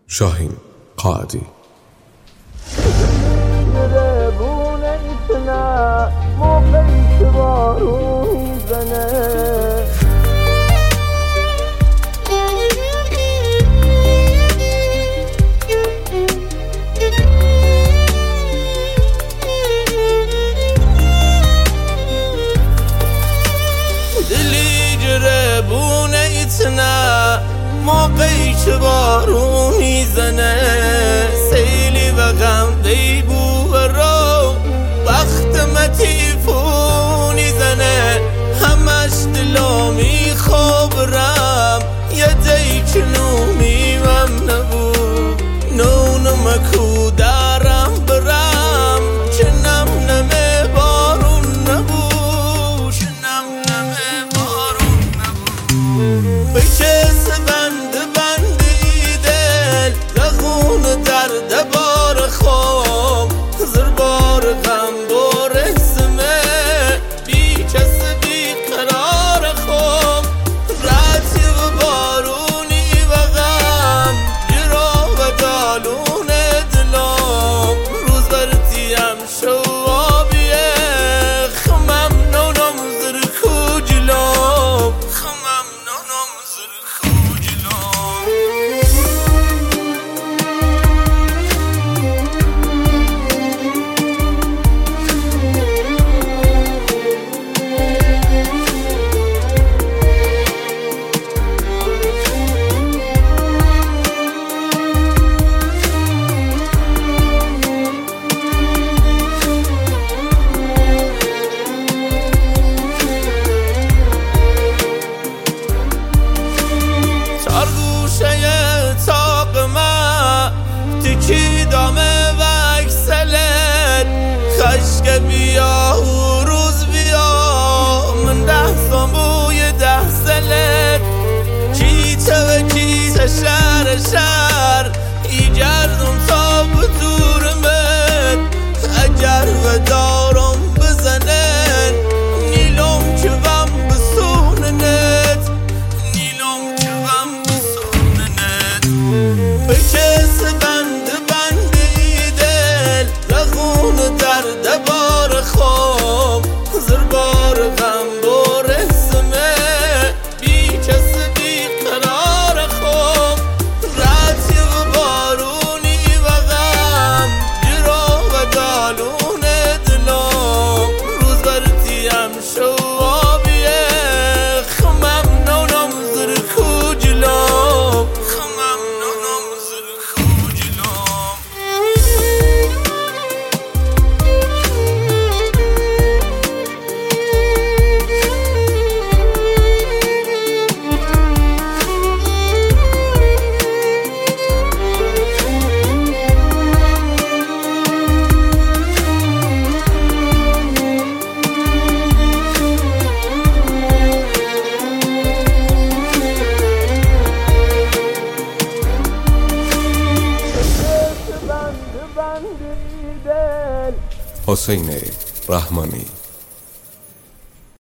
شاهین قائدی. موقعی که بارون میزنه سیلی و غم دیبو و رو وقت متیفونی زنه همش دلا میخوابرم یه دی که نومیمم نبود نونو مکو دارم برم که نم نمه بارون نبود که نم نمه بارون نبود بکه درد بار خواب زربار غم بار اسمه بی کس بی قرار خواب راتی و بارونی و غم گرا و دالون دلام روز برتیم شوابیه خمم نونم زرکو جلام خمم نونم زرکو جلام تکی دامه و اکسلت خشک بیا و روز بیا من 10 سامبوی 10 سلت کیته و کیته شهر ایجردم تا بطورمت اگر و دارم بزنن نیلم که بم بسوننت نیلم که بم بسوننت بکس درد بار خواب زربار غم بار اسمه بی کس بی قرار خواب راتی و بارونی و غم گرا و دالون دلام روز برتیم شوابیه خمم نونم زرکو جلام خمم نونم زرکو جلام حسین رحمانی.